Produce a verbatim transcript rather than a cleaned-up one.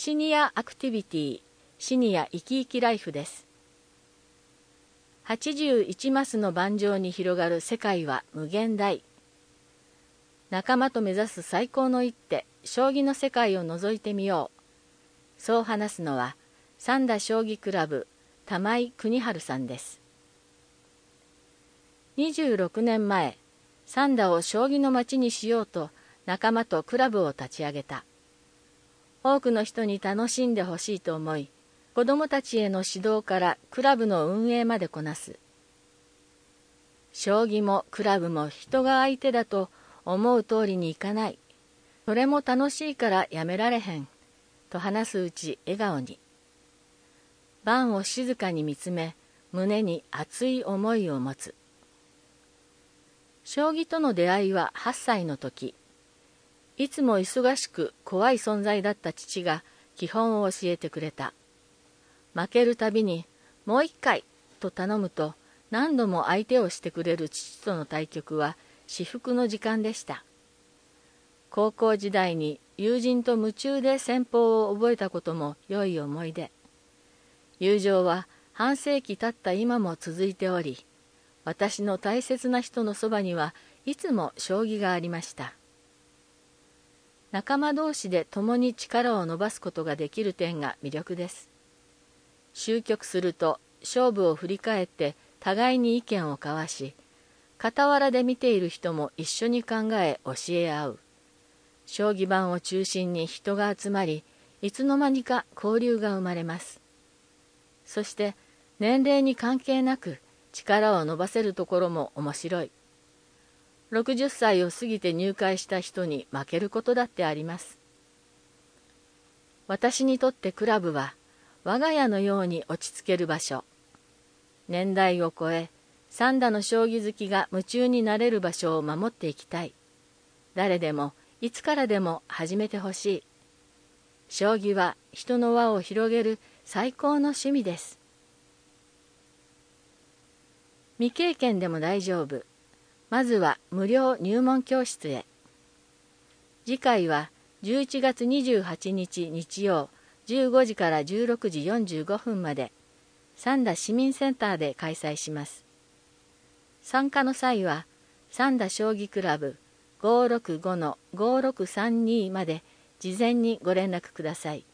シニアアクティビティ、シニア生き生きライフです。はちじゅういちマスの盤上に広がる世界は無限大。仲間と目指す最高の一手、将棋の世界を覗いてみよう。そう話すのは、三田将棋クラブ、玉井邦治さんです。にじゅうろくねんまえ、三田を将棋の街にしようと仲間とクラブを立ち上げた。多くの人に楽しんでほしいと思い、子どもたちへの指導からクラブの運営までこなす。将棋もクラブも人が相手だと思う通りにいかない。それも楽しいからやめられへん。と話すうち笑顔に。盤を静かに見つめ、胸に熱い思いを持つ。将棋との出会いははっさいの時。いつも忙しく怖い存在だった父が基本を教えてくれた。負けるたびにもう一回と頼むと何度も相手をしてくれる父との対局は至福の時間でした。高校時代に友人と夢中で戦法を覚えたことも良い思い出。友情は半世紀経った今も続いており、私の大切な人のそばにはいつも将棋がありました。仲間同士で共に力を伸ばすことができる点が魅力です。終局すると勝負を振り返って互いに意見を交わし、傍らで見ている人も一緒に考え教え合う。将棋盤を中心に人が集まり、いつの間にか交流が生まれます。そして年齢に関係なく力を伸ばせるところも面白い。ろくじゅっさいを過ぎて入会した人に負けることだってあります。私にとってクラブは我が家のように落ち着ける場所。年代を超え、三田の将棋好きが夢中になれる場所を守っていきたい。誰でもいつからでも始めてほしい。将棋は人の輪を広げる最高の趣味です。未経験でも大丈夫。まずは無料入門教室へ。次回はじゅういちがつにじゅうはちにち日曜じゅうごじからじゅうろくじよんじゅうごふんまで三田市民センターで開催します。参加の際は三田将棋クラブ ごーろくごのごーろくさんに まで事前にご連絡ください。